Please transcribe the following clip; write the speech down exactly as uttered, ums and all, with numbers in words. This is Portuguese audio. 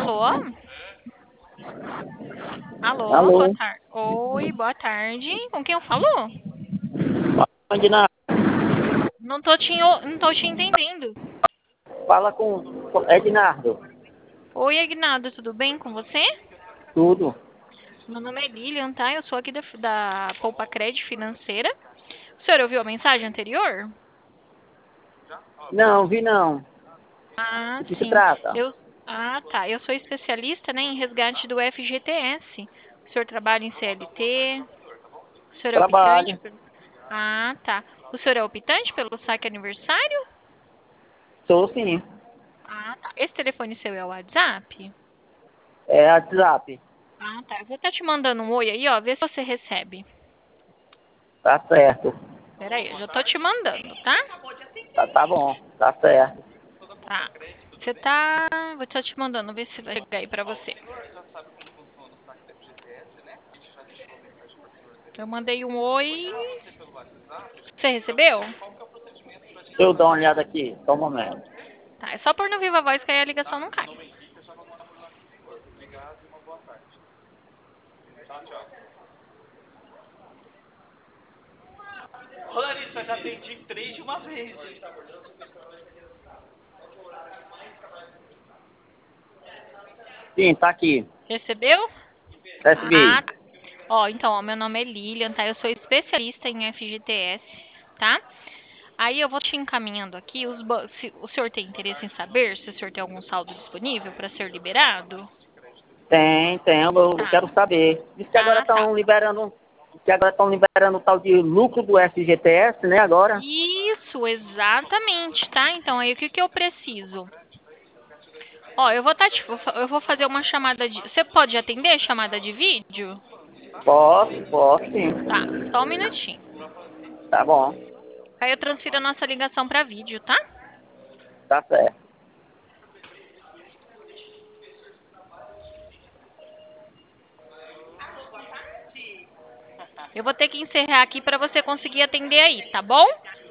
Alô? Alô, boa Alô? tarde. Oi, boa tarde. Com quem eu falo? Onde na... Não tô te, o- não tô te entendendo. Fala com com Ednardo. Oi, Agnaldo, tudo bem com você? Tudo. Meu nome é Lilian, tá? Eu sou aqui da, da Poupa Crédito Financeira. O senhor ouviu a mensagem anterior? Não, vi não. Ah, O que se sim. trata? Eu, ah, tá. Eu sou especialista, né, em resgate do F G T S. O senhor trabalha em C L T? O senhor é optante? Trabalho. pelo- Ah, tá. O senhor é optante pelo saque aniversário? Sou sim. Ah, tá. Esse telefone seu é o WhatsApp? É WhatsApp. Ah, tá. Eu vou estar te mandando um oi aí, ó. Vê se você recebe. Tá certo. Pera aí, eu já tô te mandando, tá? Tá, tá bom. Tá certo. Tá. Você tá. Vou estar te mandando, ver se vai chegar aí pra você. Eu mandei um oi. Você recebeu? Deixa eu dar uma olhada aqui. Só um momento. Tá. É só pôr no Viva Voz que aí a ligação não cai. Ô, Larissa, eu já atendi três de uma vez. Sim, tá aqui. Recebeu? Recebi. Ah, tá. Ó, então, ó, meu nome é Lilian, tá? Eu sou especialista em F G T S, tá? Aí eu vou te encaminhando aqui. Os ba- se o senhor tem interesse em saber se o senhor tem algum saldo disponível para ser liberado? Tem, tem. Eu eu Tá. quero saber. Diz que agora Ah, tá. estão liberando... Diz que agora estão liberando o tal de lucro do F G T S, né, agora? Isso, exatamente, tá? Então, aí o que que eu preciso? Ó, eu vou tá te, eu vou fazer uma chamada de. Você pode atender chamada de vídeo? Posso, posso sim. Tá, só um minutinho. Tá bom. Aí eu transfiro a nossa ligação para vídeo, tá? Tá certo. Eu vou ter que encerrar aqui para você conseguir atender aí, tá bom?